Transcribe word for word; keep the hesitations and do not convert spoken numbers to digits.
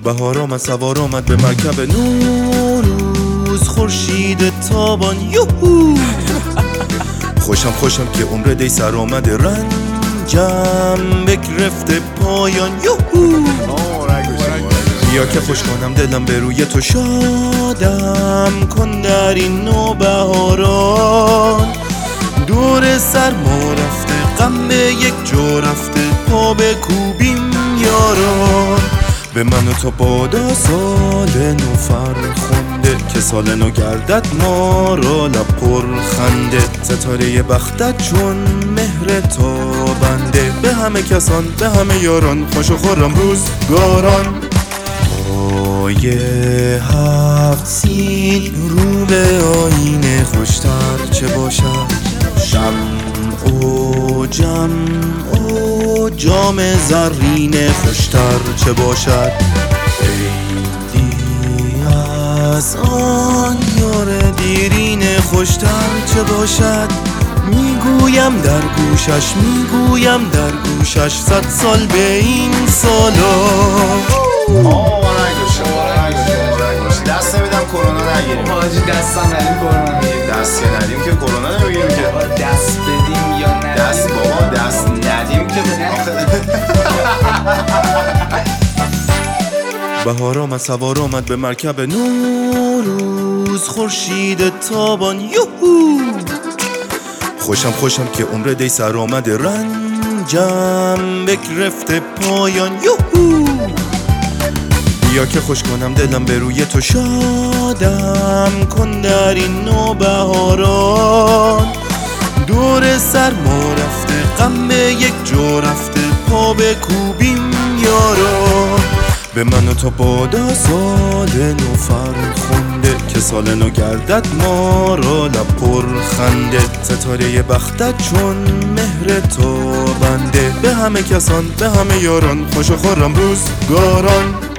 بهار آمد سوار آمد به مرکب نوروز، خورشید تابان یوهو. خوشم خوشم که عمر دی سر آمده، رنجم بگرفته پایان یوهو. بیا که خوش کنم دلم به روی تو، شادم کن در این نوبهاران. دور سرما رفته، غم به یک جا رفته، پا بکوبیم یاران. به من و تو بادا سال نو فرخنده، که سال نو گردد ما را لب پر خنده. ستاره بختت چون مهر تابنده، به همه کسان به همه یاران، خوش و خرم روزگاران. پای هفت سین رو به آینه، خوشتر چه باشد شمع و جمع و جام زرینه، خوشتر چه باشد عیدی از آن یار دیرینه، خوشتر چه باشد. میگویم در گوشش، میگویم در گوشش، صد سال به این سالا. آه دست نمیدم کرونا نگیریم. حاجی دستم ندیم کرونا نگیریم. دست که ندیم که کرونا نمیگیریم که. دست بدیم یا ندیم. دست بابا دست ندیم که بهار آمد سوار آمد به مرکب نوروز، خورشید تابان یوهو. خوشم خوشم که عمر دی سر آمده، رنجم بگرفته پایان یوهو. بیا که خوش کنم دلم به روی تو، شادم کن در این نوبهاران. دور سرما رفته، غم به یک جا رفته، پا بکوبیم یاران. به من و تو بادا سال نو فرخنده، که سال نو گردد ما را لب پر خنده. ستاره بختت چون مهر تابنده، به همه کسان به همه یاران، خوش و خرم روزگاران.